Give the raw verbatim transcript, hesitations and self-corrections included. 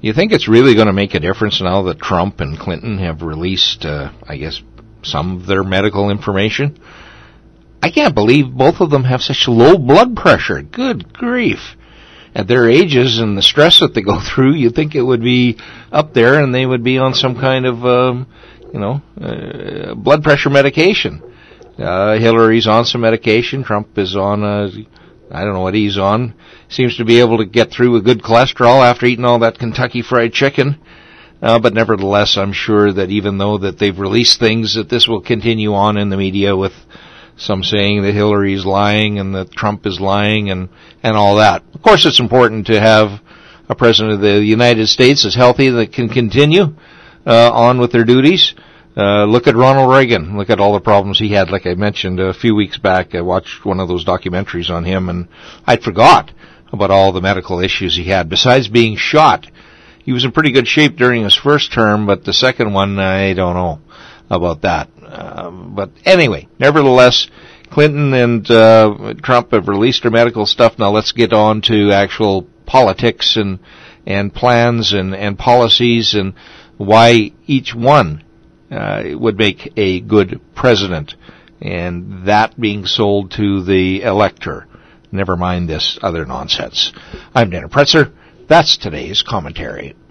You think it's really going to make a difference now that Trump and Clinton have released, uh, I guess, some of their medical information? I can't believe both of them have such low blood pressure. Good grief. At their ages and the stress that they go through, you'd think it would be up there and they would be on some kind of, um, you know, uh, blood pressure medication. Uh, Hillary's on some medication. Trump is on, uh, I don't know what he's on. Seems to be able to get through with good cholesterol after eating all that Kentucky Fried Chicken. Uh, but nevertheless, I'm sure that even though that they've released things, that this will continue on in the media with some saying that Hillary's lying and that Trump is lying and, and all that. Of course, it's important to have a president of the United States that's healthy, that can continue uh, on with their duties. Uh, look at Ronald Reagan. Look at all the problems he had. Like I mentioned a few weeks back, I watched one of those documentaries on him, and I'd forgot about all the medical issues he had. Besides being shot, he was in pretty good shape during his first term, but the second one, I don't know about that. Um, but anyway, nevertheless, Clinton and uh, Trump have released their medical stuff. Now let's get on to actual politics and and plans and, and policies and why each one uh, would make a good president, and that being sold to the elector. Never mind this other nonsense. I'm Dana Pretzer. That's today's commentary.